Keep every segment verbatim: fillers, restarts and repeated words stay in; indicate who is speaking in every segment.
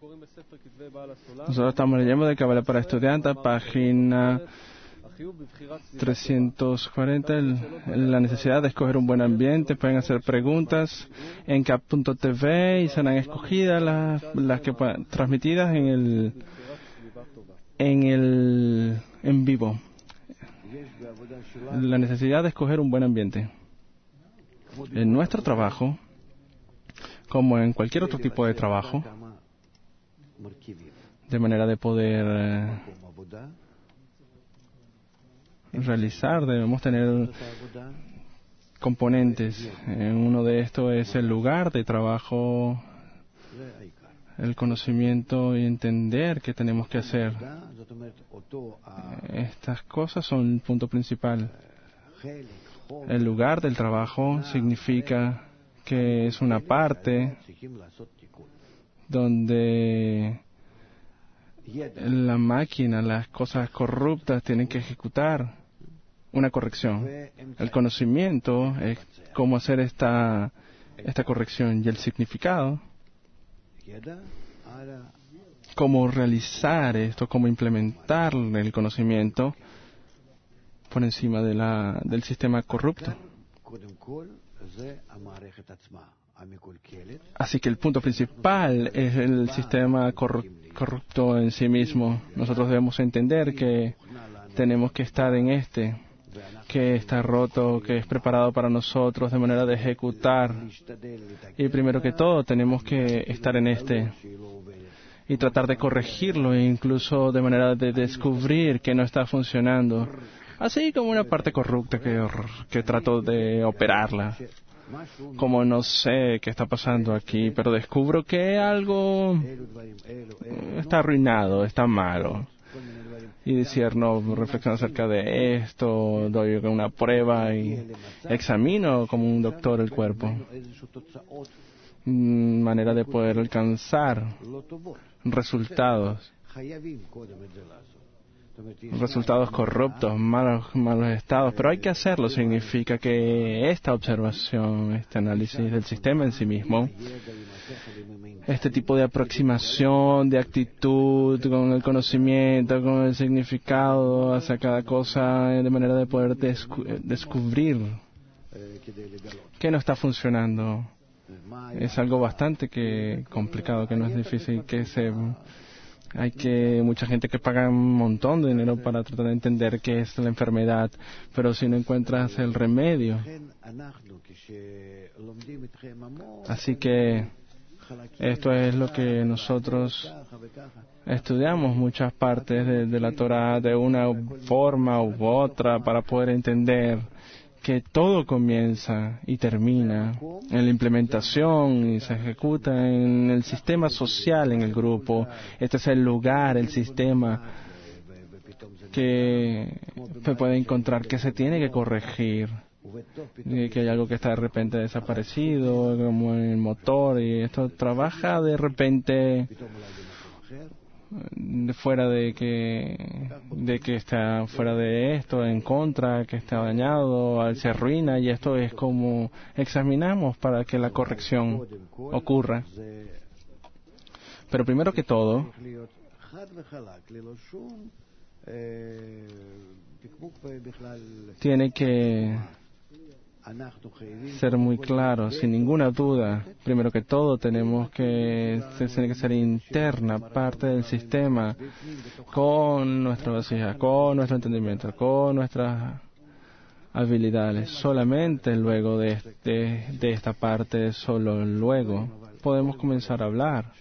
Speaker 1: Nosotros estamos leyendo de Kabbalah para estudiantes, página trescientos cuarenta, el, la necesidad de escoger un buen ambiente. Pueden hacer preguntas en cap punto t v y serán escogidas las, las que transmitidas en el en el en vivo. La necesidad de escoger un buen ambiente. En nuestro trabajo, como en cualquier otro tipo de trabajo, de manera de poder eh, realizar, debemos tener componentes. En uno de estos es el lugar de trabajo, el conocimiento y entender qué tenemos que hacer. Estas cosas son el punto principal. El lugar del trabajo significa que es una parte donde la máquina, las cosas corruptas tienen que ejecutar una corrección. El conocimiento es cómo hacer esta, esta corrección, y el significado, cómo realizar esto, cómo implementar el conocimiento por encima de la, del sistema corrupto. Así que el punto principal es el sistema corrupto en sí mismo. Nosotros debemos entender que tenemos que estar en este, que está roto, que es preparado para nosotros de manera de ejecutar. Y primero que todo tenemos que estar en este y tratar de corregirlo, e incluso de manera de descubrir que no está funcionando. Así como una parte corrupta que, que trato de operarla. Como no sé qué está pasando aquí, pero descubro que algo está arruinado, está malo. Y decir, no, reflexiono acerca de esto, doy una prueba y examino como un doctor el cuerpo. Manera de poder alcanzar resultados. Resultados corruptos, malos, malos estados, pero hay que hacerlo. Significa que esta observación, este análisis del sistema en sí mismo, este tipo de aproximación, de actitud, con el conocimiento, con el significado hacia cada cosa, de manera de poder descu- descubrir qué no está funcionando, es algo bastante que complicado, que no es difícil, que se... Hay que mucha gente que paga un montón de dinero para tratar de entender qué es la enfermedad, pero si no encuentras el remedio. Así que esto es lo que nosotros estudiamos muchas partes de, de la Torah de una forma u otra para poder entender que todo comienza y termina en la implementación y se ejecuta en el sistema social, en el grupo. Este es el lugar, el sistema que se puede encontrar, que se tiene que corregir, y que hay algo que está de repente desaparecido, como en el motor, y esto trabaja de repente de fuera de que de que está fuera de esto, en contra, que está dañado, se arruina, y esto es como examinamos para que la corrección ocurra. Pero primero que todo tiene que ser muy claro, sin ninguna duda. Primero que todo tenemos que tiene que ser interna, parte del sistema, con nuestra vasija, con nuestro entendimiento, con nuestras habilidades. Solamente luego de, de, de esta parte, solo luego podemos comenzar a hablar.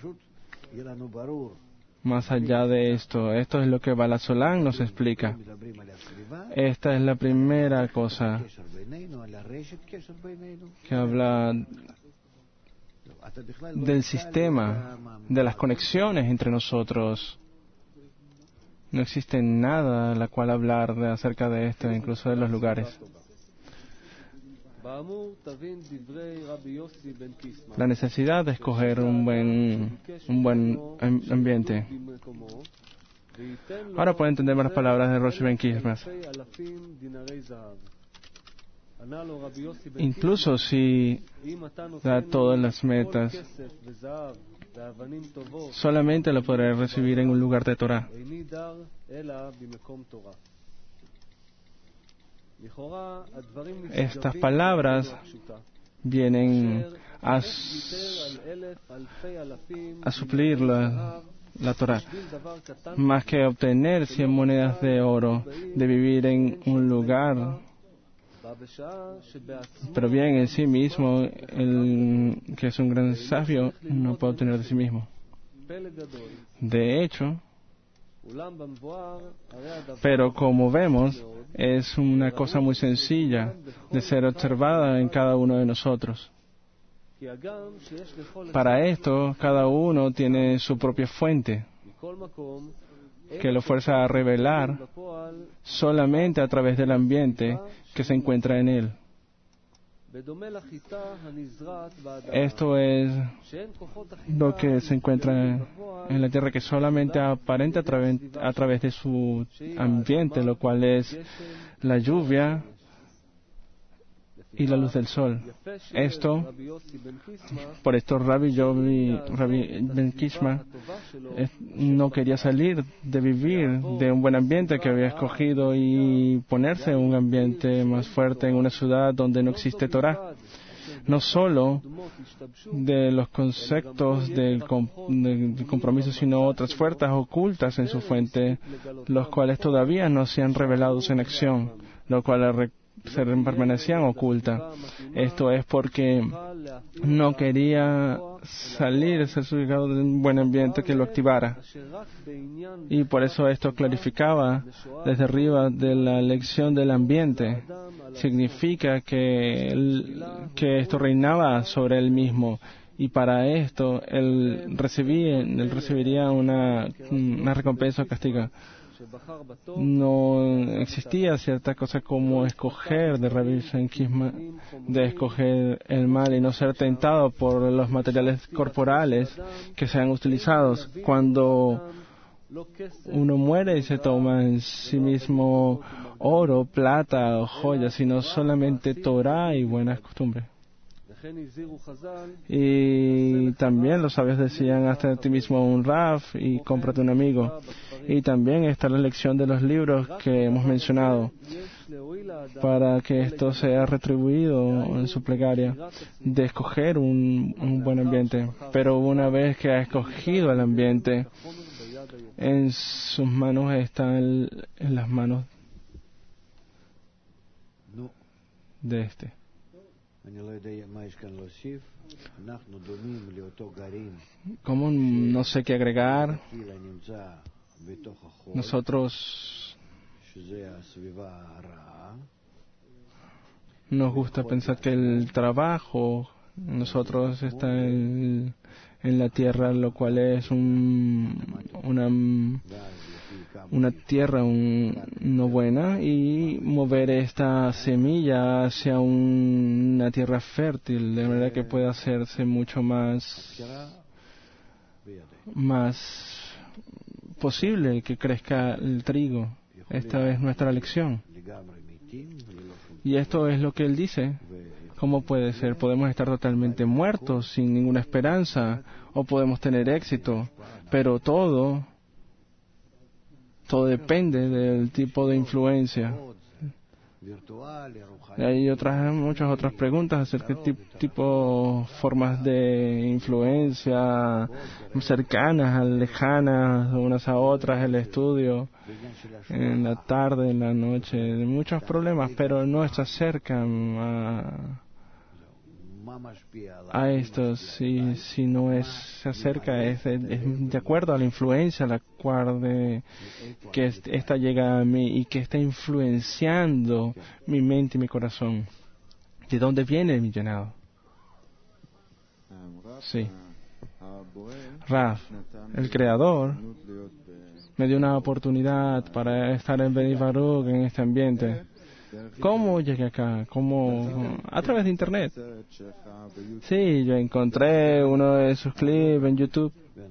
Speaker 1: Más allá de esto, esto es lo que Baal HaSulam nos explica. Esta es la primera cosa que habla del sistema, de las conexiones entre nosotros. No existe nada a la cual hablar de, acerca de esto, incluso de los lugares. La necesidad de escoger un buen, un buen ambiente. Ahora pueden entender más palabras de Rosh Ben Kismas. Incluso si da todas las metas solamente lo podré recibir en un lugar de Torah. Estas palabras vienen a, a suplir la, la Torah, más que obtener cien monedas de oro, de vivir en un lugar. Pero bien, en sí mismo, el que es un gran sabio no puede obtener de sí mismo. De hecho, pero como vemos, es una cosa muy sencilla de ser observada en cada uno de nosotros. Para esto, cada uno tiene su propia fuente, que lo fuerza a revelar solamente a través del ambiente que se encuentra en él. Esto es lo que se encuentra en la tierra, que solamente aparenta a través, a través de su ambiente, lo cual es la lluvia y la luz del sol. Esto, por esto Rabbi Yovi, Rabbi Ben Kishma eh, no quería salir de vivir de un buen ambiente que había escogido y ponerse en un ambiente más fuerte en una ciudad donde no existe Torah. No solo de los conceptos del, com del compromiso, sino otras fuerzas ocultas en su fuente, los cuales todavía no se han revelado en acción, lo cual se permanecían ocultas. Esto es porque no quería salir, ser ubicado de un buen ambiente que lo activara. Y por eso esto clarificaba desde arriba de la lección del ambiente. Significa que, el, que esto reinaba sobre él mismo. Y para esto él, recibía, él recibiría una, una recompensa o castigo. No existía cierta cosa como escoger de Rabbi Ben Kishma, de escoger el mal y no ser tentado por los materiales corporales que sean utilizados. Cuando uno muere y se toma en sí mismo oro, plata o joyas, sino solamente Torah y buenas costumbres. Y también los sabios decían: hazte a ti mismo un Rav y cómprate un amigo. Y también está la lección de los libros que hemos mencionado, para que esto sea retribuido en su plegaria, de escoger un, un buen ambiente. Pero una vez que ha escogido el ambiente, en sus manos está el, en las manos de este. Como no sé qué agregar, nosotros nos gusta pensar que el trabajo, nosotros está en, en la tierra, lo cual es un, una, una tierra un, no buena, y mover esta semilla hacia un, una tierra fértil, de manera que pueda hacerse mucho más, más posible que crezca el trigo. Esta es nuestra lección. Y esto es lo que él dice. ¿Cómo puede ser? Podemos estar totalmente muertos, sin ninguna esperanza, o podemos tener éxito, pero todo, todo depende del tipo de influencia. Hay otras, muchas otras preguntas acerca de tipo, formas de influencia cercanas, lejanas, unas a otras, el estudio, en la tarde, en la noche, muchos problemas, pero no está cerca a, a esto. Si, si no es, se acerca, es, es de acuerdo a la influencia, la cual de, que esta llega a mí y que está influenciando mi mente y mi corazón. ¿De dónde viene mi llenado? Sí. Raf, el Creador, me dio una oportunidad para estar en Bnei Baruch, en este ambiente. ¿Cómo llegué acá? ¿Cómo? A través de Internet. Sí, yo encontré uno de sus clips en YouTube.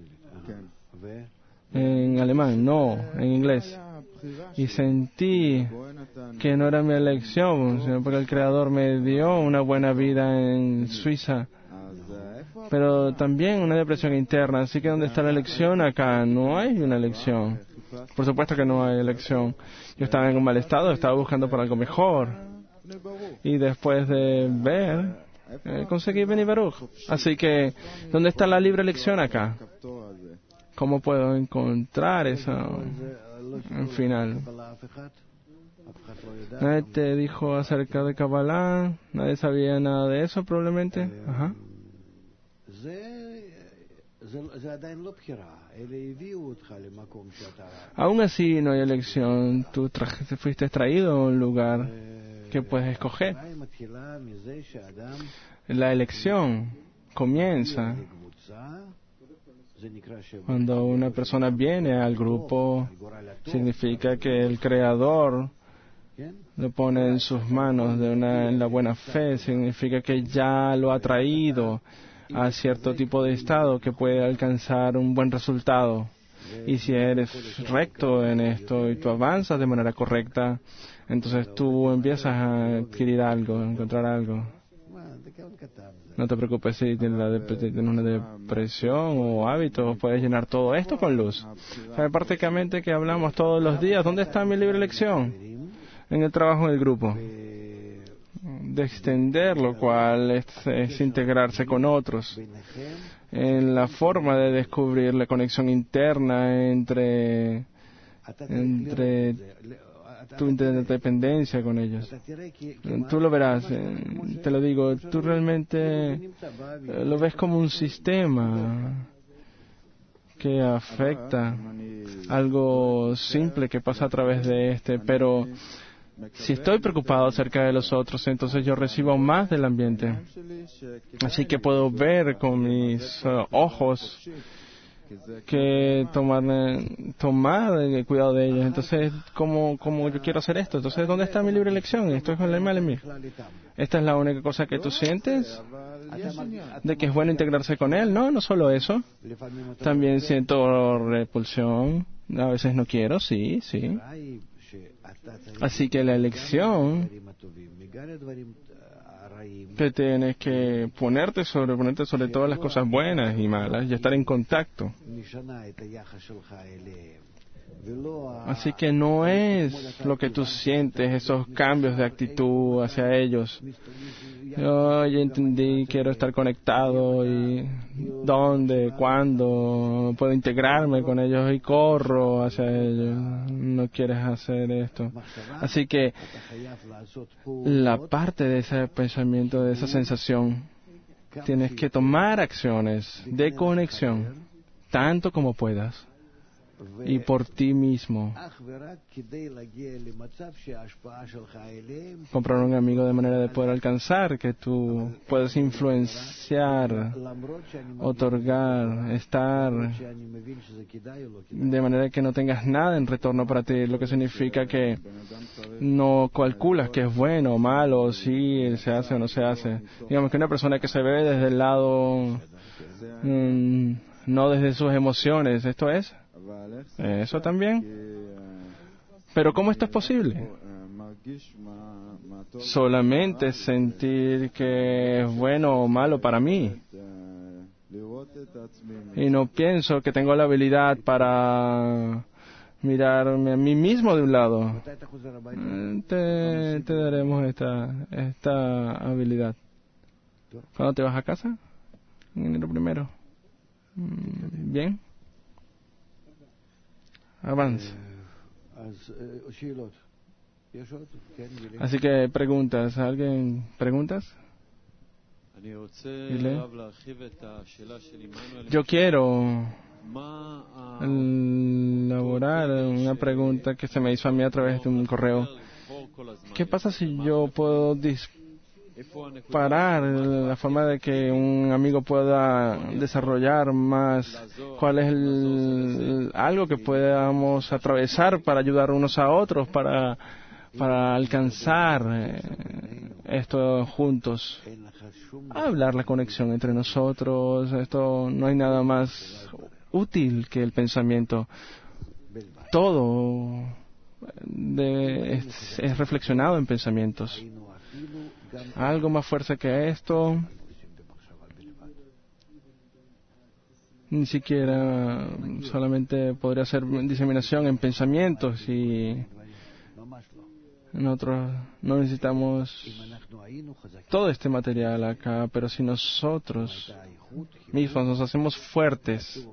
Speaker 1: En alemán, no, en inglés. Y sentí que no era mi elección, sino porque el Creador me dio una buena vida en Suiza. pero también una depresión interna. Así que ¿dónde está la elección acá? No hay una elección. Por supuesto que no hay elección. Yo estaba en un mal estado, estaba buscando por algo mejor. Y después de ver, eh, conseguí Beni Baruch. Así que, ¿dónde está la libre elección acá? ¿Cómo puedo encontrar esa en final? Nadie te dijo acerca de Kabbalah, nadie sabía nada de eso probablemente. Ajá. Aún así no hay elección. Tú tra- fuiste traído a un lugar que puedes escoger. La elección comienza cuando una persona viene al grupo. Significa que el Creador lo pone en sus manos de una, en la buena fe. Significa que ya lo ha traído a cierto tipo de estado que puede alcanzar un buen resultado. Y si eres recto en esto y tú avanzas de manera correcta, entonces tú empiezas a adquirir algo, a encontrar algo. No te preocupes si tienes, la dep- tienes una depresión o hábitos, puedes llenar todo esto con luz. O sea, prácticamente que hablamos todos los días. ¿Dónde está mi libre elección? En el trabajo del grupo. De extender, lo cual es, es integrarse con otros. En la forma de descubrir la conexión interna entre, entre tu interdependencia con ellos. Tú lo verás, eh, te lo digo, tú realmente eh, lo ves como un sistema que afecta algo simple que pasa a través de este, pero si estoy preocupado acerca de los otros, entonces yo recibo más del ambiente. Así que puedo ver con mis uh, ojos que tomar, tomar el cuidado de ellos. Entonces, ¿cómo, ¿cómo yo quiero hacer esto? Entonces, ¿dónde está mi libre elección? Esto es con el mal en mí. ¿Esta es la única cosa que tú sientes? ¿De que es bueno integrarse con él? No, no solo eso. También siento repulsión. A veces no quiero, sí, sí. Así que la elección que tienes que ponerte sobre, ponerte sobre todas las cosas buenas y malas y estar en contacto. Así que no es lo que tú sientes, esos cambios de actitud hacia ellos. Yo ya entendí, quiero estar conectado y dónde, cuándo puedo integrarme con ellos y corro hacia ellos. No quieres hacer esto. Así que la parte de ese pensamiento, de esa sensación, tienes que tomar acciones de conexión, tanto como puedas. Y por ti mismo. Comprar un amigo de manera de poder alcanzar que tú puedas influenciar, otorgar, estar de manera que no tengas nada en retorno para ti, lo que significa que no calculas que es bueno o malo, si se hace o no se hace. Digamos que una persona que se ve desde el lado, mmm, no desde sus emociones, ¿esto es? Eso también. Pero ¿cómo esto es posible? Solamente sentir que es bueno o malo para mí. Y no pienso que tengo la habilidad para mirarme a mí mismo de un lado. Te, te daremos esta, esta habilidad. ¿Cuándo te vas a casa? En enero primero. Bien. Avance. Así que preguntas. ¿Alguien preguntas? Yo quiero elaborar una pregunta que se me hizo a mí a través de un correo. ¿Qué pasa si yo puedo disparar la forma de que un amigo pueda desarrollar más? ¿Cuál es el, algo que podamos atravesar para ayudar unos a otros, para, para alcanzar eh, esto juntos? Hablar la conexión entre nosotros. Esto no hay nada más útil que el pensamiento. Todo de, es, es reflexionado en pensamientos. Algo más fuerte que esto Ni siquiera solamente podría ser diseminación en pensamientos y nosotros no necesitamos todo este material acá, pero si nosotros mismos nos hacemos fuertes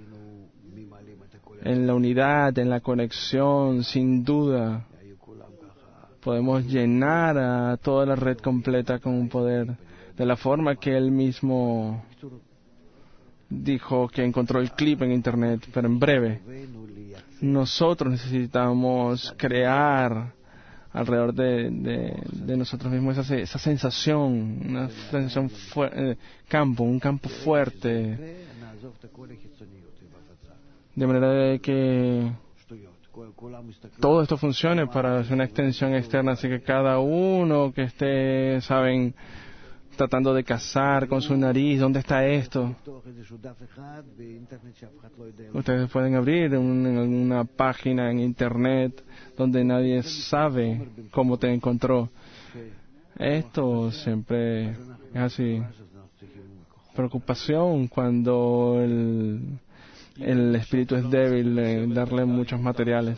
Speaker 1: en la unidad, en la conexión, sin duda podemos llenar a toda la red completa con un poder de la forma que él mismo dijo que encontró el clip en internet, pero en breve. Nosotros necesitamos crear alrededor de, de, de nosotros mismos esa, esa sensación, una sensación fu- eh, campo, un campo fuerte, de manera de que todo esto funcione para hacer una extensión externa, así que cada uno que esté, saben, tratando de cazar con su nariz, ¿dónde está esto? Ustedes pueden abrir un, una página en internet donde nadie sabe cómo te encontró. Esto siempre es así. Preocupación cuando el, el espíritu es débil, eh, darle muchos materiales.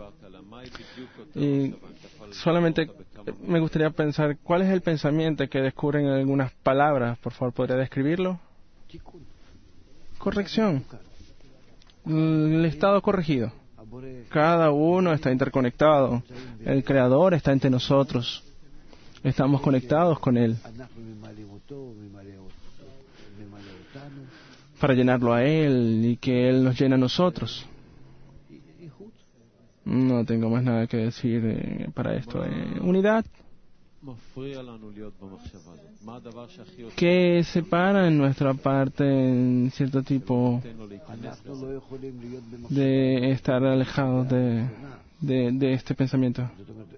Speaker 1: Y solamente me gustaría pensar, ¿cuál es el pensamiento que descubren en algunas palabras? Por favor, ¿podría describirlo? Corrección. El estado corregido. Cada uno está interconectado. El Creador está entre nosotros. Estamos conectados con Él para llenarlo a Él y que Él nos llene a nosotros. No tengo más nada que decir eh, para esto. Eh, unidad. ¿Qué separa en nuestra parte en cierto tipo de estar alejados de, de, de este pensamiento?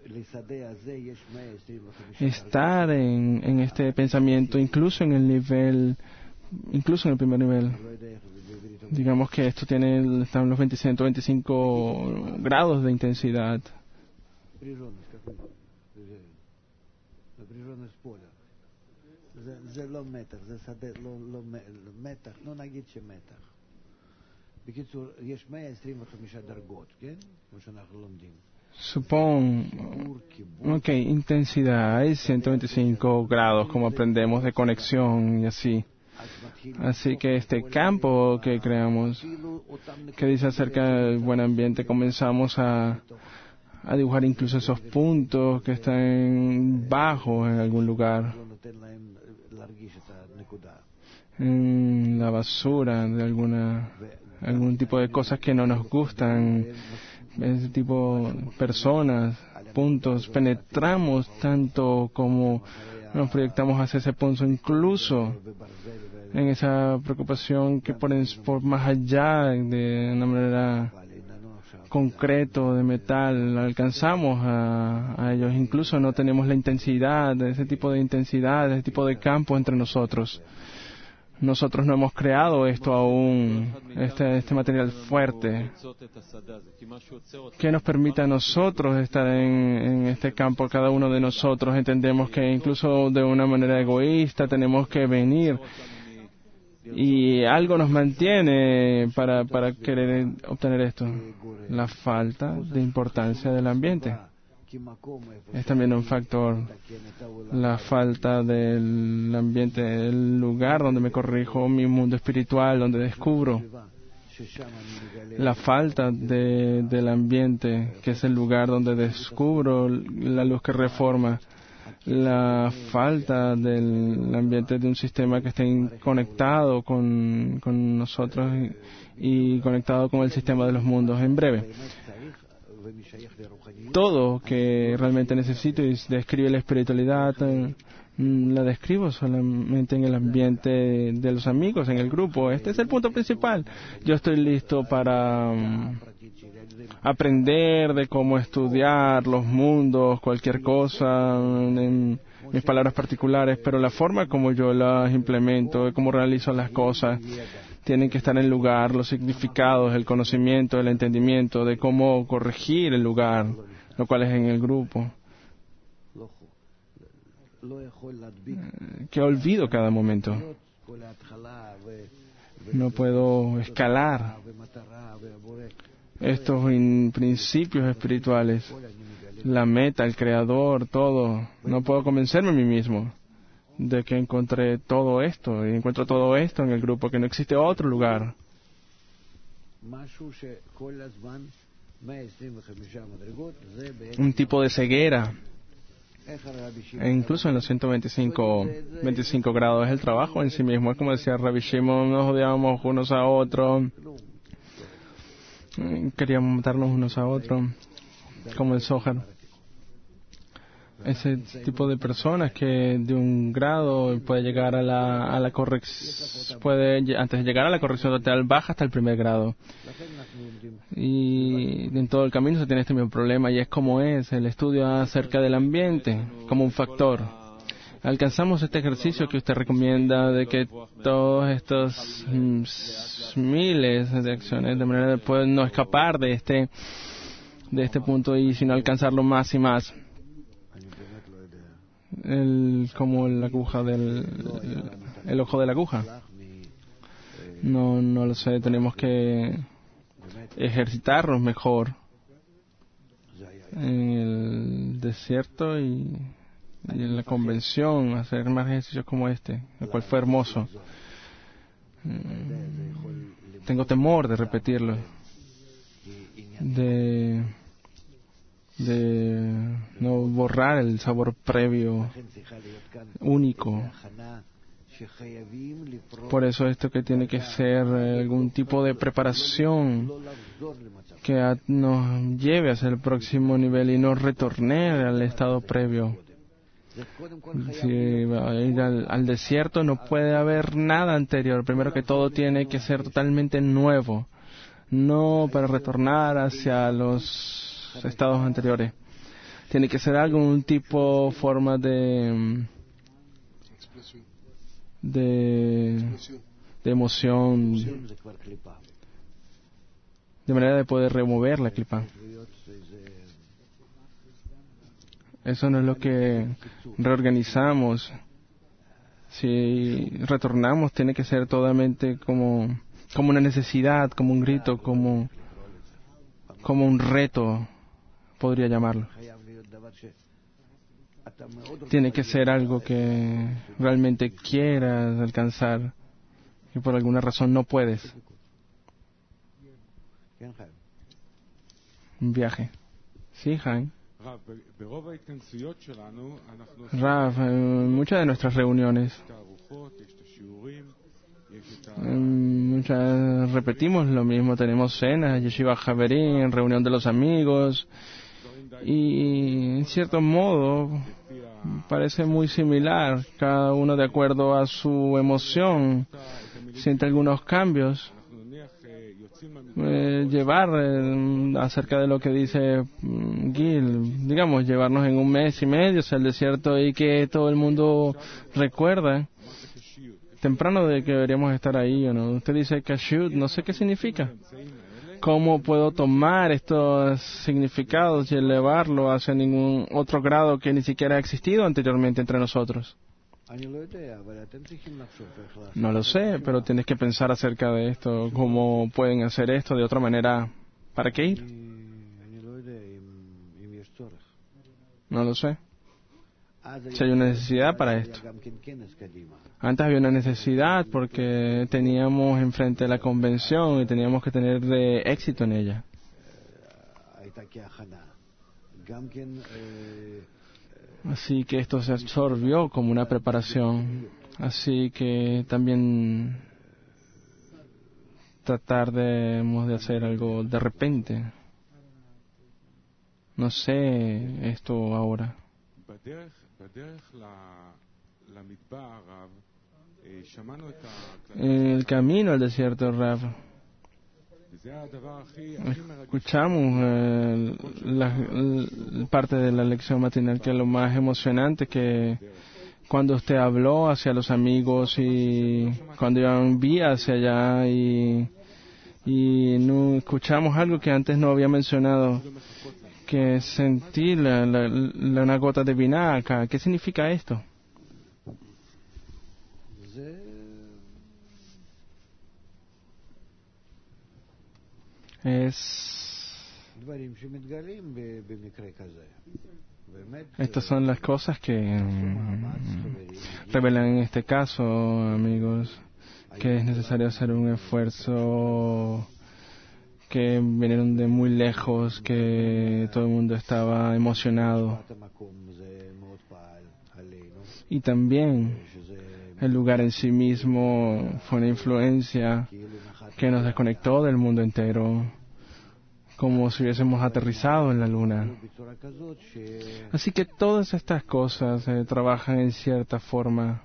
Speaker 1: Estar en, en este pensamiento, incluso en el nivel, incluso en el primer nivel. Digamos que esto tiene, están los ciento veinticinco grados de intensidad. Supongo, ok, intensidad, hay ciento veinticinco grados, como aprendemos, de conexión y así. Así que este campo que creamos, que dice acerca del buen ambiente, comenzamos a, a dibujar incluso esos puntos que están bajos en algún lugar, en la basura de alguna algún tipo de cosas que no nos gustan, ese tipo de personas, puntos, penetramos tanto como nos proyectamos hacia ese punto, incluso en esa preocupación que por, por más allá de una manera concreto de metal alcanzamos a, a ellos, incluso no tenemos la intensidad, ese tipo de intensidad, ese tipo de campo entre nosotros. Nosotros no hemos creado esto aún, este, este material fuerte, que nos permita a nosotros estar en, en este campo. Cada uno de nosotros entendemos que incluso de una manera egoísta tenemos que venir y algo nos mantiene para, para querer obtener esto, la falta de importancia del ambiente. Es también un factor, la falta del ambiente, el lugar donde me corrijo, mi mundo espiritual, donde descubro. La falta de, del ambiente, que es el lugar donde descubro la luz que reforma. La falta del ambiente de un sistema que esté conectado con, con nosotros y, y conectado con el sistema de los mundos. En breve, todo que realmente necesito y describe la espiritualidad, eh, la describo solamente en el ambiente de los amigos, en el grupo. Este es el punto principal. Yo estoy listo para um, aprender de cómo estudiar los mundos, cualquier cosa, en mis palabras particulares, pero la forma como yo las implemento, cómo realizo las cosas, tienen que estar en el lugar, los significados, el conocimiento, el entendimiento de cómo corregir el lugar, lo cual es en el grupo, que olvido cada momento. No puedo escalar estos in- principios espirituales, la meta, el creador, todo. No puedo convencerme a mí mismo de que encontré todo esto, y encuentro todo esto en el grupo, que no existe otro lugar. Un tipo de ceguera, e incluso en los ciento veinticinco veinticinco grados, es el trabajo en sí mismo. Es como decía Rabbi Shimon, nos odiábamos unos a otros, queríamos matarnos unos a otros, como el Zohar. Ese tipo de personas que de un grado puede llegar a la, a la corrección, puede, antes de llegar a la corrección total, baja hasta el primer grado. Y en todo el camino se tiene este mismo problema, y es como es el estudio acerca del ambiente, como un factor. Alcanzamos este ejercicio que usted recomienda de que todos estos mm, miles de acciones, de manera de poder no escapar de este, de este punto, y sino alcanzarlo más y más. El, como la aguja del el, el ojo de la aguja. No, no lo sé, tenemos que ejercitarnos mejor en el desierto y, y en la convención, hacer más ejercicios como este, el cual fue hermoso. Mm, tengo temor de repetirlo, de de no borrar el sabor previo único. Por eso esto que tiene que ser algún tipo de preparación que a, nos lleve hacia el próximo nivel y no retorne al estado previo. Si ir al, al desierto no puede haber nada anterior. Primero que todo tiene que ser totalmente nuevo, no para retornar hacia los estados anteriores. Tiene que ser algún tipo, forma de de, de emoción, de manera de poder remover la clipa. Eso no es lo que reorganizamos. Si retornamos, tiene que ser totalmente como, como una necesidad, como un grito, como, como un reto, podría llamarlo. Tiene que ser algo que realmente quieras alcanzar y por alguna razón no puedes. Un viaje. Sí, Jaime. Rav, en muchas de nuestras reuniones, en muchas repetimos lo mismo. Tenemos cenas, Yeshiva Javerín, reunión de los amigos, y en cierto modo parece muy similar, cada uno de acuerdo a su emoción siente algunos cambios. Eh, llevar eh, acerca de lo que dice mm, Gil, digamos, llevarnos en un mes y medio hacia el desierto y que todo el mundo recuerda temprano de que deberíamos estar ahí, ¿o no? Usted dice Kashut, no sé qué significa. ¿Cómo puedo tomar estos significados y elevarlo hacia ningún otro grado que ni siquiera ha existido anteriormente entre nosotros? No lo sé, pero tienes que pensar acerca de esto. ¿Cómo pueden hacer esto de otra manera? ¿Para qué ir? No lo sé. Si hay una necesidad para esto. Antes había una necesidad porque teníamos enfrente la convención y teníamos que tener de éxito en ella. Así que esto se absorbió como una preparación. Así que también tratar de, de hacer algo de repente. No sé esto ahora. En el camino al desierto, Rav, escuchamos eh, la, la parte de la lección matinal que es lo más emocionante, que cuando usted habló hacia los amigos y cuando iban vía hacia allá y, y no escuchamos algo que antes no había mencionado, que sentí la, la, la, una gota de vinaca acá. ¿Qué significa esto? Es... Estas son las cosas que mm, revelan en este caso, amigos, que es necesario hacer un esfuerzo, que vinieron de muy lejos, que todo el mundo estaba emocionado. Y también el lugar en sí mismo fue una influencia que nos desconectó del mundo entero, como si hubiésemos aterrizado en la luna. Así que todas estas cosas eh, trabajan en cierta forma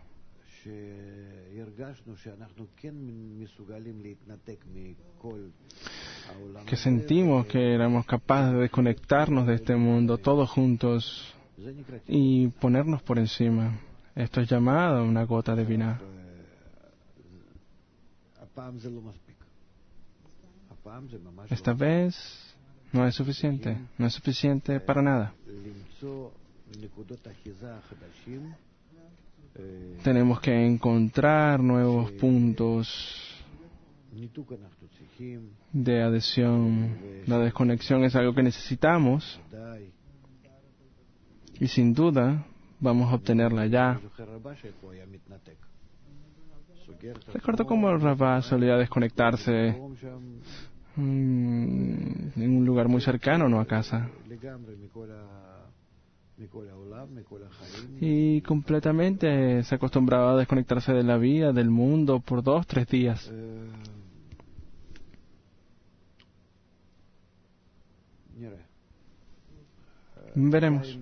Speaker 1: que sentimos que éramos capaces de desconectarnos de este mundo todos juntos y ponernos por encima. Esto es llamado una gota de vina. Esta vez no es suficiente, no es suficiente para nada. Tenemos que encontrar nuevos puntos de adhesión. La desconexión es algo que necesitamos y sin duda vamos a obtenerla ya. Recuerdo cómo el Rabá solía desconectarse en un lugar muy cercano, no a casa, y completamente se acostumbraba a desconectarse de la vida, del mundo, por dos, tres días. Veremos.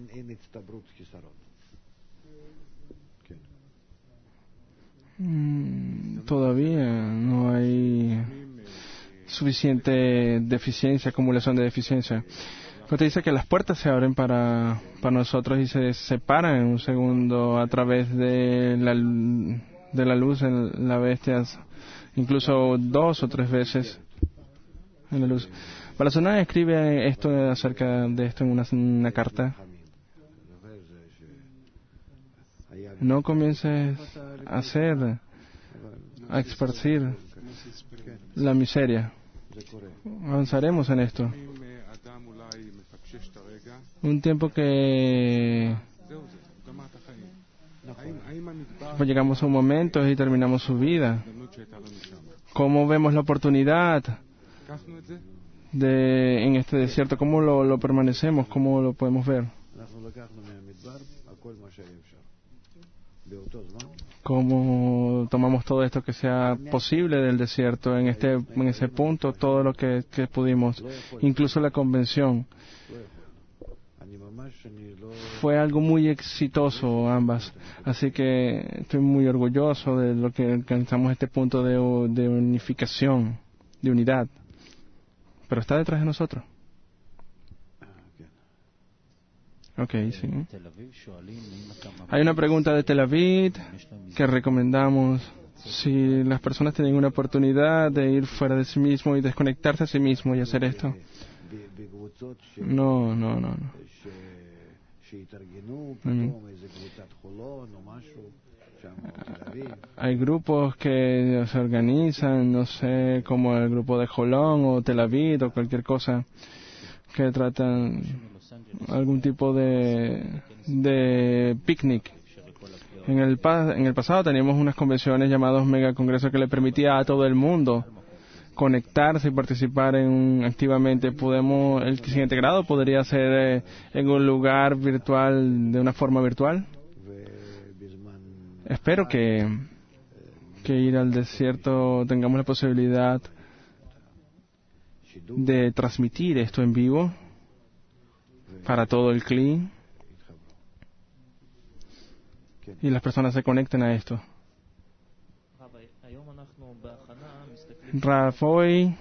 Speaker 1: Mm, todavía no hay suficiente deficiencia, acumulación de deficiencia. Pero te dice que las puertas se abren para, para nosotros y se separan en un segundo a través de la, de la luz en la bestia, incluso dos o tres veces en la luz. Balazona escribe esto acerca de esto en una, una carta. No comiences a hacer, a esparcir la miseria. Avanzaremos en esto. Un tiempo que pues llegamos a un momento y terminamos su vida. ¿Cómo vemos la oportunidad de en este desierto? ¿Cómo lo, lo permanecemos? ¿Cómo lo podemos ver? ¿Cómo tomamos todo esto que sea posible del desierto en este en ese punto? Todo lo que, que pudimos, incluso la convención. Fue algo muy exitoso ambas, así que estoy muy orgulloso de lo que alcanzamos este punto de, de unificación, de unidad, pero está detrás de nosotros. Ok, sí. Hay una pregunta de Tel Aviv que recomendamos si las personas tienen una oportunidad de ir fuera de sí mismo y desconectarse a sí mismo y hacer esto. No, no, no, no. Mm. Hay grupos que se organizan, no sé, como el grupo de Jolón o Tel Aviv o cualquier cosa, que tratan algún tipo de, de picnic. En el, pa- en el pasado teníamos unas convenciones llamadas mega congresos que le permitía a todo el mundo conectarse y participar en activamente. Podemos, el siguiente grado podría ser eh, en un lugar virtual, de una forma virtual. Espero que, que ir al desierto tengamos la posibilidad de transmitir esto en vivo para todo el clean y las personas se conecten a esto. Raf, hoy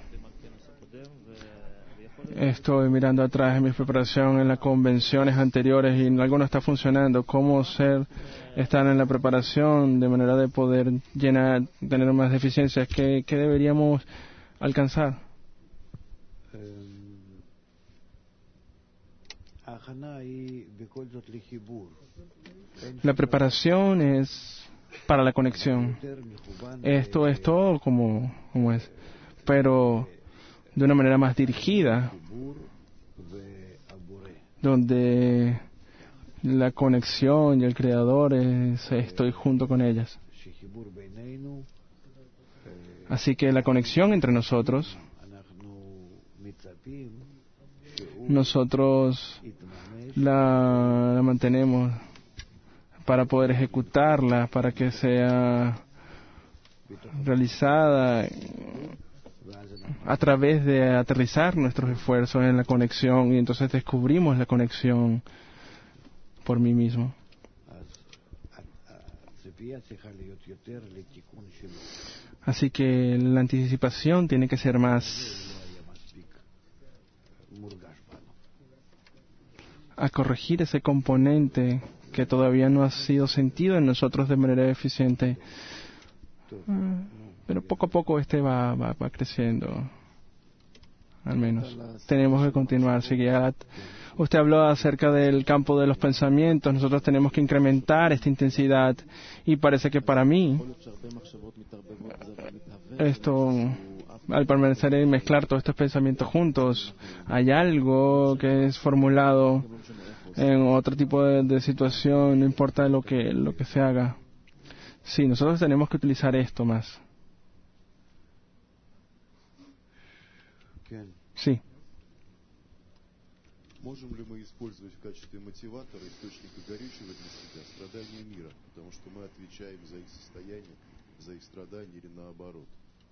Speaker 1: estoy mirando atrás en mi preparación en las convenciones anteriores y algo no está funcionando. ¿Cómo ser, estar en la preparación de manera de poder llenar, tener más deficiencias? ¿Qué, qué deberíamos alcanzar? La preparación es para la conexión. Esto es todo como, como es. Pero de una manera más dirigida, donde la conexión y el Creador es, estoy junto con ellas. Así que la conexión entre nosotros, nosotros la, la mantenemos para poder ejecutarla, para que sea realizada a través de aterrizar nuestros esfuerzos en la conexión, y entonces descubrimos la conexión por mí mismo. Así que la anticipación tiene que ser más a corregir ese componente que todavía no ha sido sentido en nosotros de manera eficiente. Pero poco a poco este va, va, va creciendo. Al menos. Tenemos que continuar. Seguir. Usted habló acerca del campo de los pensamientos. Nosotros tenemos que incrementar esta intensidad. Y parece que para mí, esto, al permanecer y mezclar todos estos pensamientos juntos, hay algo que es formulado en otro tipo de, de situación, no importa lo que, lo que se haga. Sí, nosotros tenemos que utilizar esto más. Sí.
Speaker 2: Можем ли мы использовать в качестве мотиватора источника горючего для себя страдания мира, потому что мы отвечаем за их состояние, за их страдания или наоборот?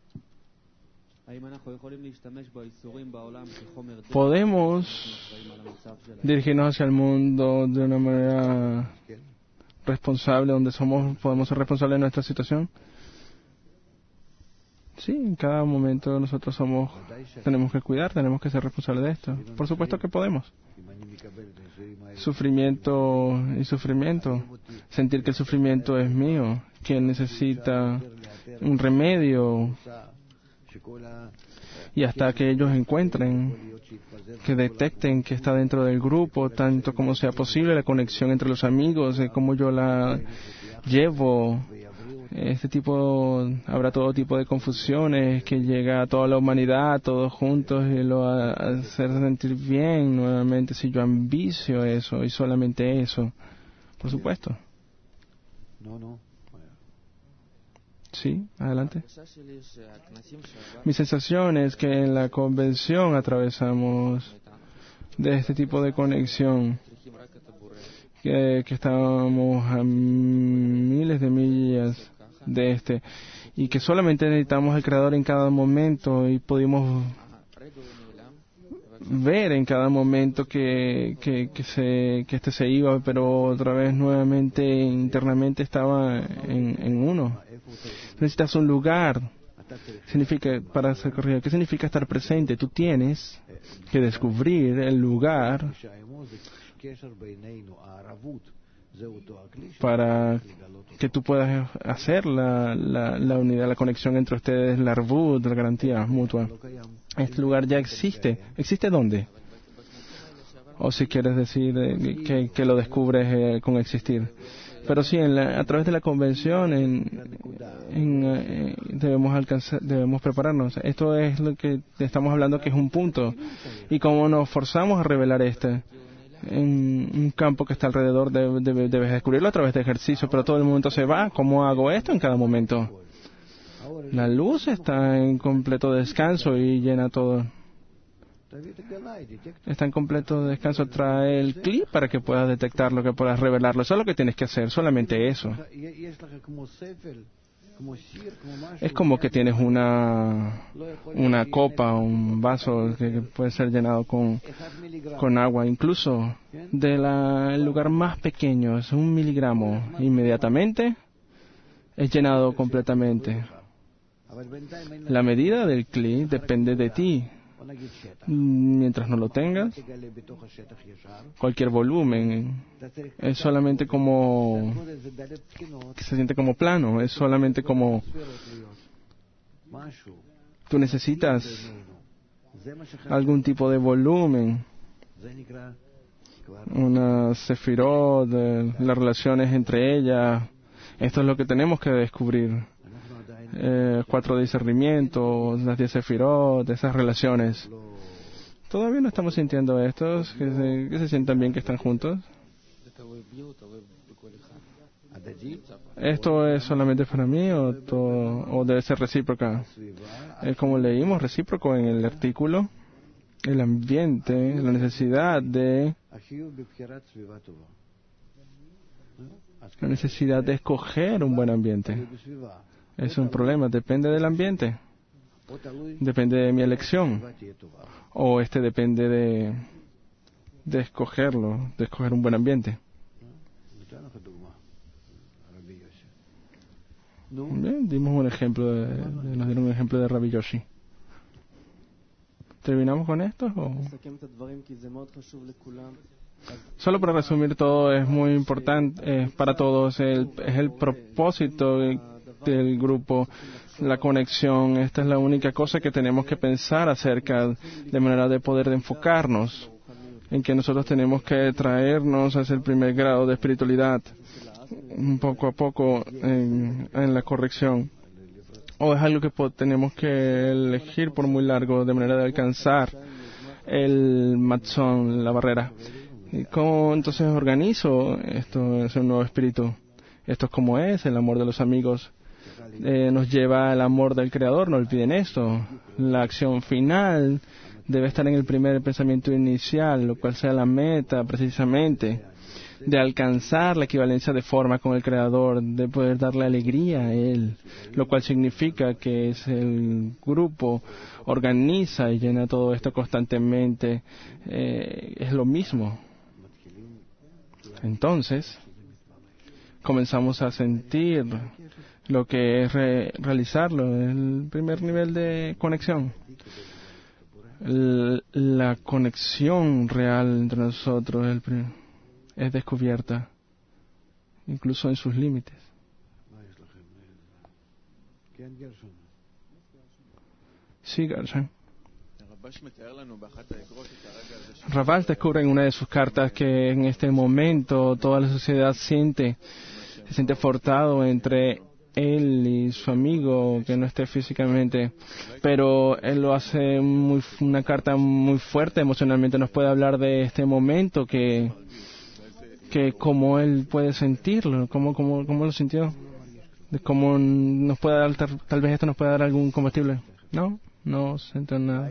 Speaker 1: Podemos dirigirnos hacia el mundo de una manera responsable, donde somos, podemos ser responsables de nuestra situación. Sí, en cada momento nosotros somos, tenemos que cuidar, tenemos que ser responsables de esto. Por supuesto que podemos. Sufrimiento y sufrimiento. Sentir que el sufrimiento es mío, que necesita un remedio. Y hasta que ellos encuentren, que detecten que está dentro del grupo, tanto como sea posible, la conexión entre los amigos, de cómo yo la llevo. Este tipo, habrá todo tipo de confusiones que llega a toda la humanidad, todos juntos, y lo va a hacer sentir bien nuevamente si yo ambicio eso y solamente eso. Por supuesto.
Speaker 2: No, no.
Speaker 1: Sí, adelante. Mi sensación es que en la convención atravesamos de este tipo de conexión, que, que estábamos a miles de millas de este, y que solamente necesitamos el Creador en cada momento, y pudimos ver en cada momento que, que, que, se, que este se iba, pero otra vez nuevamente internamente estaba en, en uno. Necesitas un lugar. Significa, para ser corrido, ¿qué significa estar presente? Tú tienes que descubrir el lugar para que tú puedas hacer la, la, la unidad, la conexión entre ustedes, la arvut, la garantía mutua. Este lugar ya existe. ¿Existe dónde? O si quieres decir eh, que, que lo descubres eh, con existir. Pero sí, en la, a través de la convención en, en, eh, debemos alcanzar, debemos prepararnos. Esto es lo que estamos hablando, que es un punto. Y como nos forzamos a revelar este en un campo que está alrededor, de, de, debes descubrirlo a través de ejercicio, pero todo el momento se va. ¿Cómo hago esto en cada momento? La luz está en completo descanso y llena todo. Está en completo descanso. Trae el clip para que puedas detectarlo, que puedas revelarlo. Eso es lo que tienes que hacer, solamente eso. Es como que tienes una una copa, un vaso que puede ser llenado con, con agua. Incluso del lugar más pequeño, es un miligramo. Inmediatamente es llenado completamente. La medida del clip depende de ti. Mientras no lo tengas, cualquier volumen es solamente como que se siente como plano, es solamente como tú necesitas algún tipo de volumen, una sefirot, las relaciones entre ellas. Esto es lo que tenemos que descubrir. eh, cuatro de discernimiento, las diez sefirot, de esas relaciones. Todavía no estamos sintiendo estos, que se, que se sientan bien que están juntos. ¿Esto es solamente para mí o, todo, o debe ser recíproca? Eh, como leímos, recíproco en el artículo, el ambiente, la necesidad de la necesidad de escoger un buen ambiente. Es un problema, depende del ambiente, depende de mi elección, o este depende de, de escogerlo, de escoger un buen ambiente. Bien, dimos un ejemplo, de, de, nos dieron un ejemplo de Rabbi Yoshi. ¿Terminamos con esto? O? Solo para resumir todo, es muy importante eh, para todos, el, es el propósito del grupo, la conexión. Esta es la única cosa que tenemos que pensar acerca de manera de poder enfocarnos en que nosotros tenemos que traernos hacia el primer grado de espiritualidad, poco a poco en, en la corrección. O es algo que po- tenemos que elegir por muy largo de manera de alcanzar el matzón, la barrera. ¿Y cómo entonces organizo esto? Es un nuevo espíritu. Esto es como es, el amor de los amigos eh, nos lleva al amor del Creador, no olviden esto. La acción final debe estar en el primer pensamiento inicial, lo cual sea la meta precisamente de alcanzar la equivalencia de forma con el Creador, de poder darle alegría a Él, lo cual significa que es el grupo organiza y llena todo esto constantemente, eh, es lo mismo. Entonces, comenzamos a sentir lo que es re- realizarlo, el primer nivel de conexión. L- la conexión real entre nosotros, el primer es descubierta, incluso en sus límites. Sí, Gershon. Ravash descubre en una de sus cartas que en este momento toda la sociedad siente, se siente fortado entre él y su amigo que no esté físicamente, pero él lo hace muy, una carta muy fuerte emocionalmente. Nos puede hablar de este momento que que cómo él puede sentirlo, cómo, cómo, cómo lo sintió, de cómo nos puede dar, tal, tal vez esto nos puede dar algún combustible. No, no sintió nada.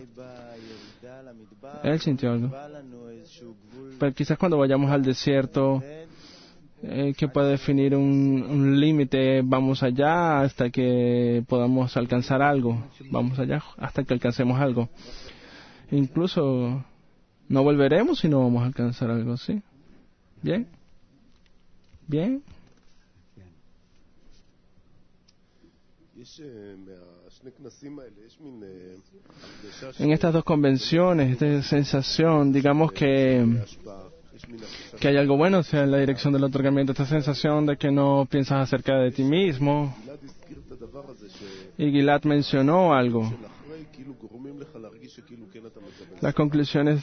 Speaker 1: Él sintió algo. Pero quizás cuando vayamos al desierto, eh, que puede definir un, un límite, vamos allá hasta que podamos alcanzar algo, vamos allá hasta que alcancemos algo. Incluso no volveremos si no vamos a alcanzar algo, ¿sí? Bien, bien. En estas dos convenciones, esta sensación, digamos que que hay algo bueno, o sea, en la dirección del otorgamiento, esta sensación de que no piensas acerca de ti mismo. Y Gilad mencionó algo. Las conclusiones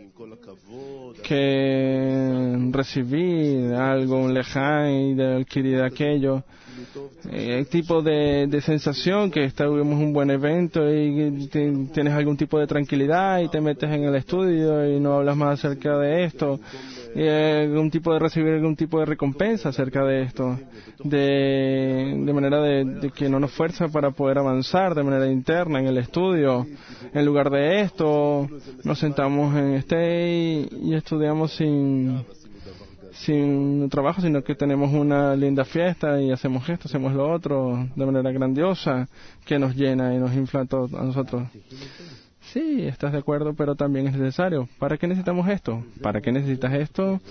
Speaker 1: que recibí algo, un leján de adquirir aquello, el tipo de, de sensación que tuvimos un buen evento y te, tienes algún tipo de tranquilidad y te metes en el estudio y no hablas más acerca de esto, y algún tipo de recibir algún tipo de recompensa acerca de esto, de, de manera de, de que no nos fuerza para poder avanzar de manera interna en el estudio. En lugar de esto, nos sentamos en este y, y estudiamos sin sin trabajo, sino que tenemos una linda fiesta y hacemos esto, hacemos lo otro de manera grandiosa que nos llena y nos infla todo a nosotros. Sí, estás de acuerdo, pero también es necesario. ¿Para qué necesitamos esto? ¿Para qué necesitas esto?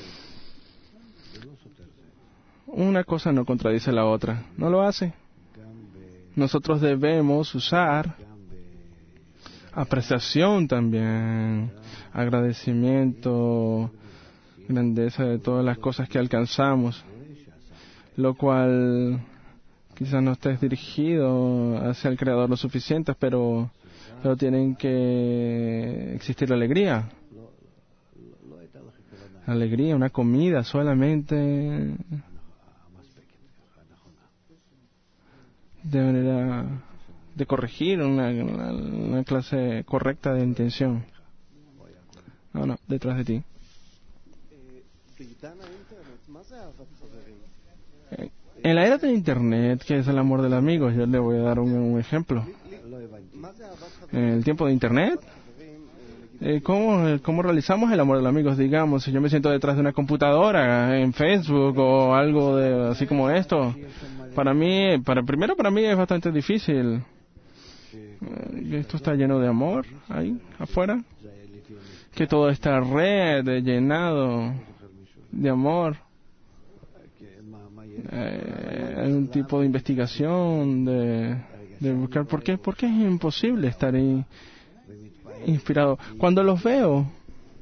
Speaker 1: Una cosa no contradice la otra. ¿No lo hace? Nosotros debemos usar apreciación también, agradecimiento, grandeza de todas las cosas que alcanzamos, lo cual quizás no estés dirigido hacia el Creador lo suficiente, pero, pero tienen que existir la alegría. Alegría, una comida solamente. de manera de corregir una, una, una clase correcta de intención. No, no, detrás de ti. En la era del Internet, ¿qué es el amor del amigo? Yo le voy a dar un, un ejemplo. En el tiempo de Internet, eh, ¿cómo, ¿cómo realizamos el amor del amigo? Digamos, si yo me siento detrás de una computadora, en Facebook o algo de así como esto, para mí, para primero para mí es bastante difícil. Eh, esto está lleno de amor ahí afuera, que toda esta red eh, llenado de amor. Eh, hay un tipo de investigación de, de buscar por qué, por qué es imposible estar ahí inspirado. Cuando los veo,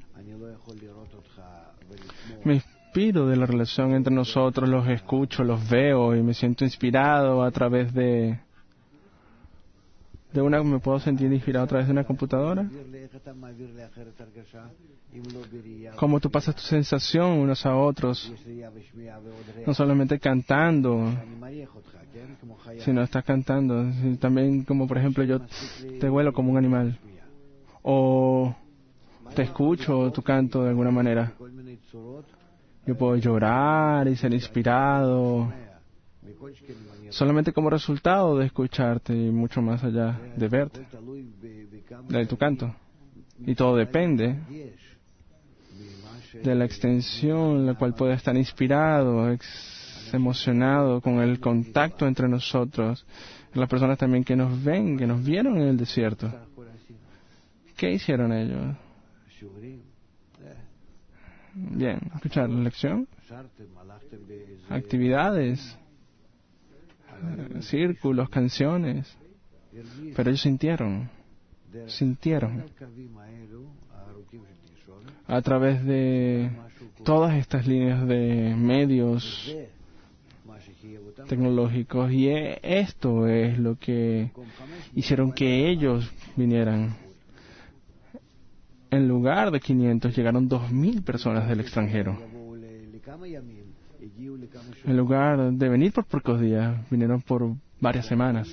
Speaker 1: me inspiro de la relación entre nosotros, los escucho, los veo y me siento inspirado a través de de una, me puedo sentir inspirado a través de una computadora. Cómo tú pasas tu sensación unos a otros, no solamente cantando, sino estás cantando, también como por ejemplo yo te huelo como un animal, o te escucho tu canto de alguna manera. Yo puedo llorar y ser inspirado solamente como resultado de escucharte y mucho más allá de verte, de tu canto. Y todo depende de la extensión en la cual puedes estar inspirado, ex- emocionado con el contacto entre nosotros, las personas también que nos ven, que nos vieron en el desierto. ¿Qué hicieron ellos? Bien, escuchar la lección, actividades, eh, círculos, canciones, pero ellos sintieron, sintieron a través de todas estas líneas de medios tecnológicos, y esto es lo que hicieron que ellos vinieran. En lugar de quinientos llegaron dos mil personas del extranjero. En lugar de venir por pocos días, vinieron por varias semanas.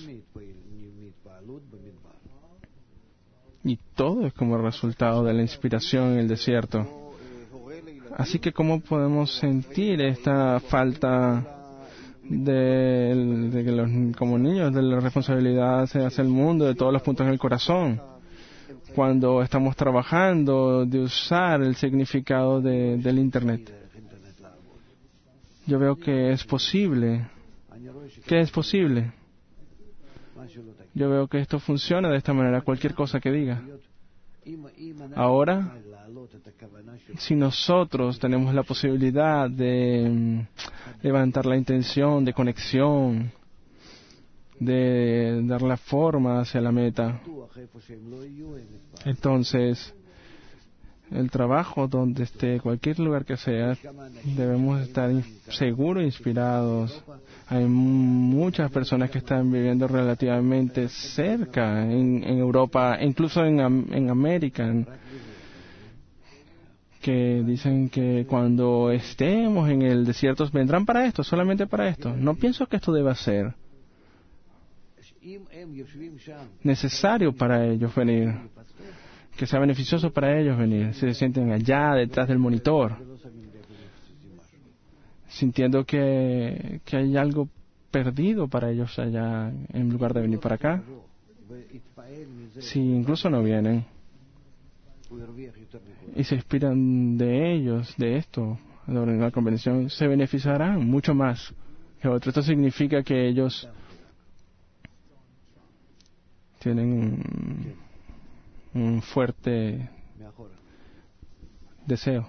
Speaker 1: Y todo es como resultado de la inspiración en el desierto. Así que ¿cómo podemos sentir esta falta de, de que los, como niños, de la responsabilidad hacia el mundo, de todos los puntos en el corazón, cuando estamos trabajando de usar el significado de, del Internet? Yo veo que es posible. ¿Qué es posible? Yo veo que esto funciona de esta manera, cualquier cosa que diga. Ahora, si nosotros tenemos la posibilidad de mm, levantar la intención de conexión, de dar la forma hacia la meta, entonces el trabajo donde esté, cualquier lugar que sea, debemos estar seguros e inspirados. Hay muchas personas que están viviendo relativamente cerca en, en Europa, incluso en, en América, que dicen que cuando estemos en el desierto vendrán para esto, solamente para esto. No pienso que esto deba ser necesario para ellos venir, que sea beneficioso para ellos venir, si se sienten allá detrás del monitor, sintiendo que, que hay algo perdido para ellos allá en lugar de venir para acá. Si incluso no vienen y se inspiran de ellos, de esto, de la convención, se beneficiarán mucho más que otros. Esto significa que ellos tienen un, un fuerte deseo.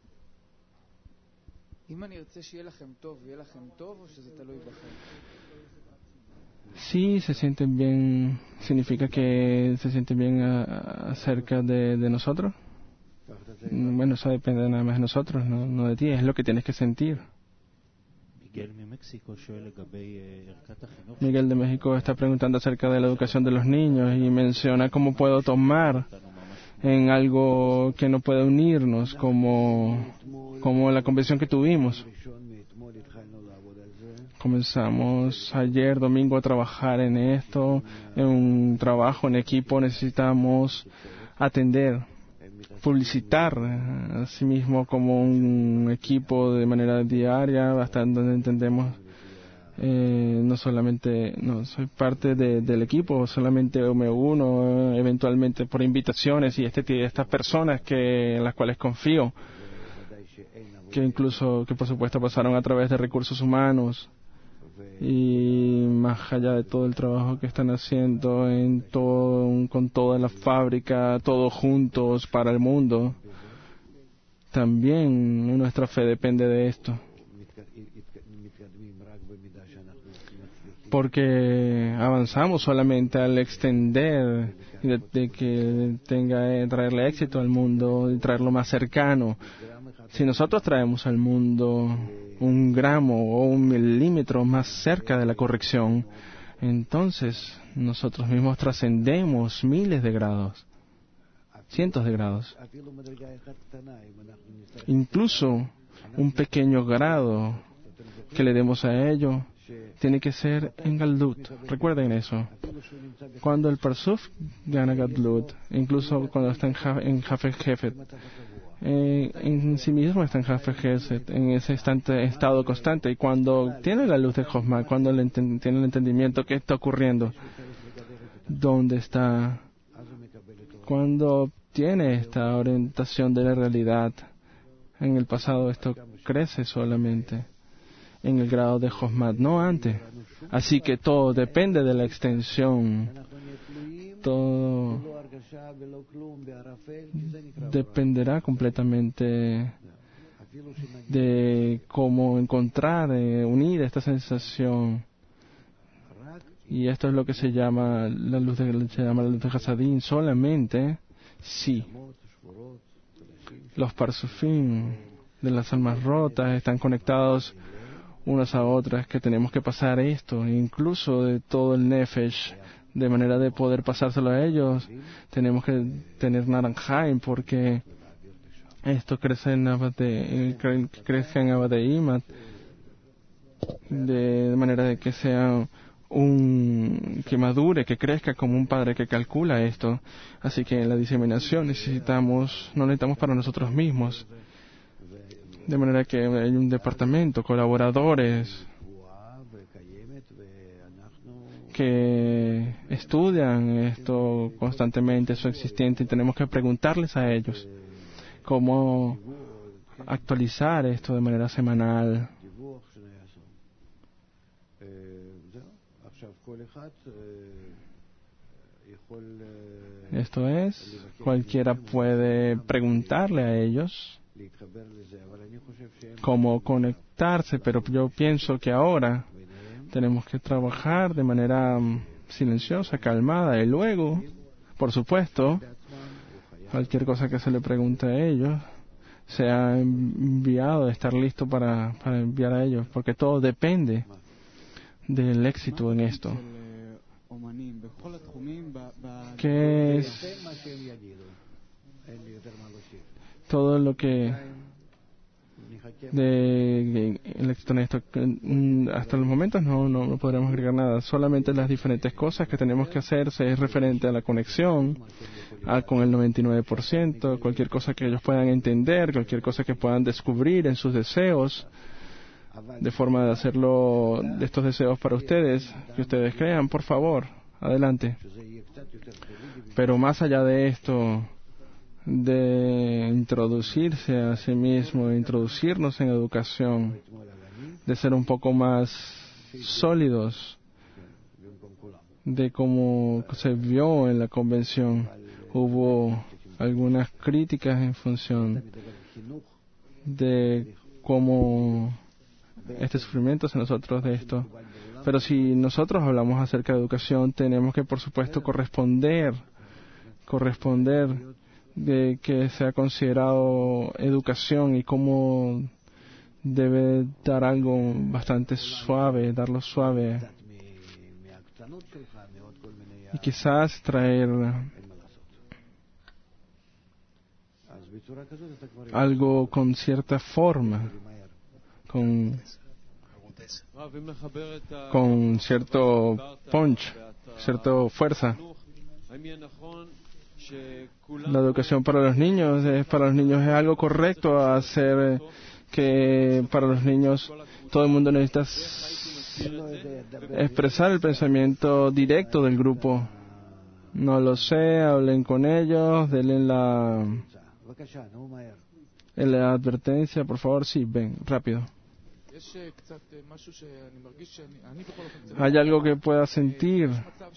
Speaker 1: Sí, se sienten bien, significa que se sienten bien acerca de, de nosotros. Bueno, eso depende nada más de nosotros, no, no de ti, es lo que tienes que sentir. Miguel de México está preguntando acerca de la educación de los niños y menciona cómo puedo tomar en algo que no puede unirnos, como, como la convención que tuvimos. Comenzamos ayer domingo a trabajar en esto, en un trabajo en equipo. Necesitamos atender, publicitar a sí mismo como un equipo de manera diaria, hasta donde entendemos eh, no solamente no soy parte de, del equipo, solamente me uno eh, eventualmente por invitaciones y este estas personas que en las cuales confío, que incluso que por supuesto pasaron a través de recursos humanos. Y más allá de todo el trabajo que están haciendo en todo, con toda la fábrica, todos juntos para el mundo, también nuestra fe depende de esto. Porque avanzamos solamente al extender, de, de que tenga, eh, traerle éxito al mundo y traerlo más cercano. Si nosotros traemos al mundo un gramo o un milímetro más cerca de la corrección, entonces nosotros mismos trascendemos miles de grados, cientos de grados. Incluso un pequeño grado que le demos a ello tiene que ser en Gadlut. Recuerden eso. Cuando el Parsuf gana Gadlut, incluso cuando está en Hafez Hefet, Eh, en sí mismo está en Hafez Hefet, en ese instante, estado constante, y cuando tiene la luz de Jochma, cuando le enten, tiene el entendimiento que está ocurriendo, dónde está, cuando tiene esta orientación de la realidad, en el pasado esto crece solamente en el grado de Jochma, no antes. Así que todo depende de la extensión. Todo dependerá completamente de cómo encontrar, eh, unir esta sensación. Y esto es lo que se llama la luz de, se llama la luz de Hasadín. Solamente si los parsufim de las almas rotas están conectados unas a otras, que tenemos que pasar esto, incluso de todo el Nefesh, de manera de poder pasárselo a ellos. Tenemos que tener Naranjaim, porque esto crece en Abade, crece en Abadeimat, de manera de que sea un que madure, que crezca como un padre que calcula esto. Así que en la diseminación necesitamos, no necesitamos para nosotros mismos, de manera que hay un departamento, colaboradores que estudian esto constantemente, eso existente, y tenemos que preguntarles a ellos cómo actualizar esto de manera semanal. Esto es, cualquiera puede preguntarle a ellos cómo conectarse, pero yo pienso que ahora tenemos que trabajar de manera silenciosa, calmada, y luego, por supuesto, cualquier cosa que se le pregunte a ellos, se ha enviado, estar listo para, para enviar a ellos, porque todo depende del éxito en esto. ¿Qué es todo lo que de el éxito en esto? Hasta los momentos no, no, no podremos agregar nada, solamente las diferentes cosas que tenemos que hacer se es referente a la conexión a, con el noventa y nueve por ciento, cualquier cosa que ellos puedan entender, cualquier cosa que puedan descubrir en sus deseos, de forma de hacerlo, de estos deseos para ustedes, que ustedes crean, por favor, adelante. Pero más allá de esto, de introducirse a sí mismo, de introducirnos en educación, de ser un poco más sólidos, de cómo se vio en la convención. Hubo algunas críticas en función de cómo este sufrimiento hacia nosotros de esto. Pero si nosotros hablamos acerca de educación, tenemos que, por supuesto, corresponder, corresponder de que sea considerado educación y cómo debe dar algo bastante suave, darlo suave. Y quizás traer algo con cierta forma, con con cierto punch, cierta fuerza. La educación para los niños, es, para los niños es algo correcto hacer, que para los niños todo el mundo necesita expresar el pensamiento directo del grupo. No lo sé, hablen con ellos, denle la, la advertencia, por favor. Sí, ven, rápido. Hay algo que pueda sentir.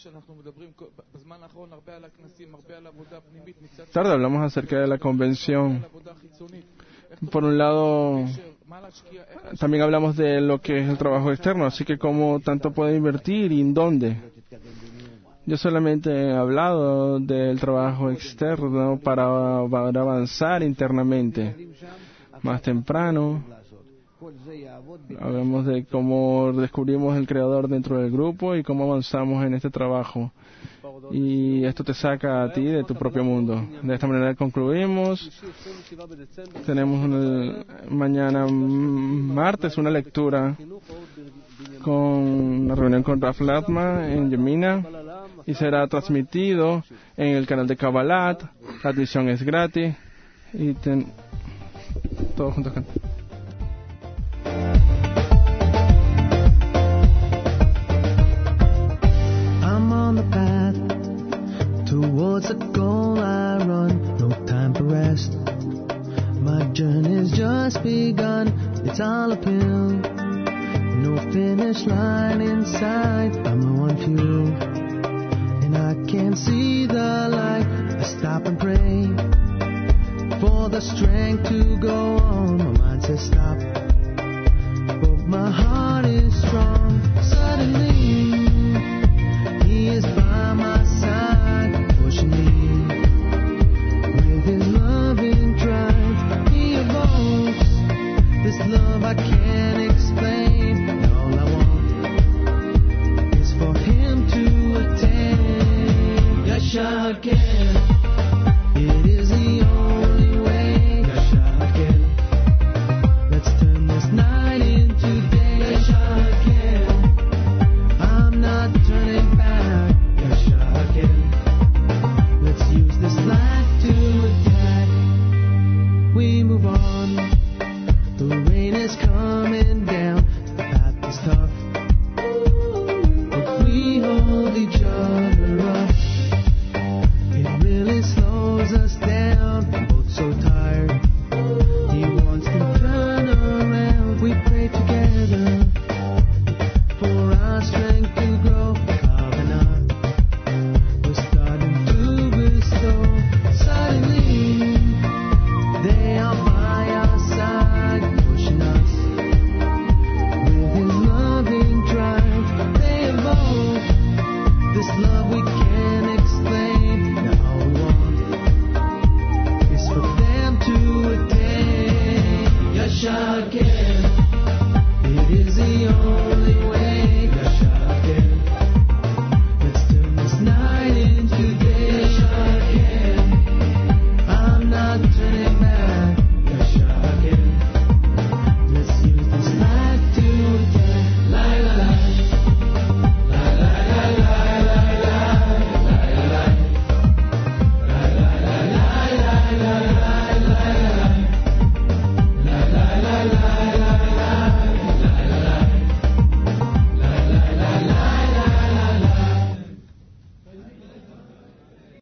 Speaker 1: Tarde hablamos acerca de la convención. Por un lado, también hablamos de lo que es el trabajo externo, así que cómo tanto puede invertir y en dónde. Yo solamente he hablado del trabajo externo para, para avanzar internamente. Más temprano hablamos de cómo descubrimos el creador dentro del grupo y cómo avanzamos en este trabajo. Y esto te saca a ti de tu propio mundo. De esta manera concluimos. Tenemos una, mañana martes una lectura con una reunión con Raf Latma en Yemina y será transmitido en el canal de Kabbalat. La admisión es gratis y ten, todos juntos cantamos.
Speaker 3: I'm on the path towards a goal I run, no time for rest. My journey's just begun, it's all uphill. No finish line in sight, I'm on fuel. And I can't see the light, I stop and pray for the strength to go on. My mind says stop, but my heart is strong. Suddenly He is by my side, pushing me